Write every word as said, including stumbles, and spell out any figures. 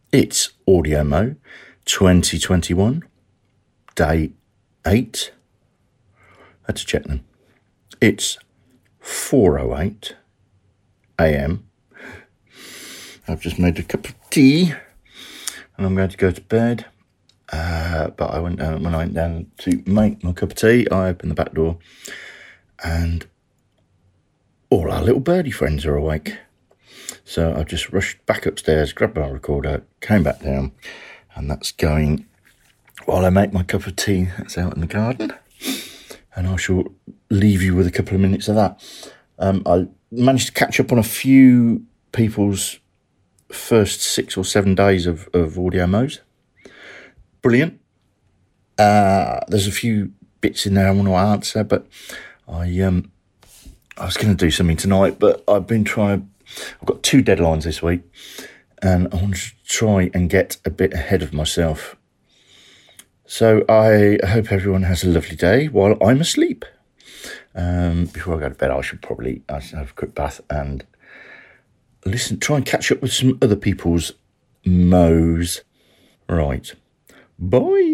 It's Audio Mo twenty twenty-one, day eight. Had to check them. It's four oh eight a.m. I've just made a cup of tea and I'm going to go to bed. Uh, but I went down, when I went down to make my cup of tea, I opened the back door and all our little birdie friends are awake. So I just rushed back upstairs, grabbed my recorder, came back down, and that's going while I make my cup of tea. That's out in the garden. And I shall leave you with a couple of minutes of that. Um, I managed to catch up on a few people's first six or seven days of, of Audio Mo's. Brilliant. Uh, there's a few bits in there I want to answer, but I um I was going to do something tonight, but I've been trying. I've got two deadlines this week, and I want to try and get a bit ahead of myself. So I hope everyone has a lovely day while I'm asleep. Um, before I go to bed, I should probably I should have a quick bath and listen, try and catch up with some other people's mo's. Right. Bye.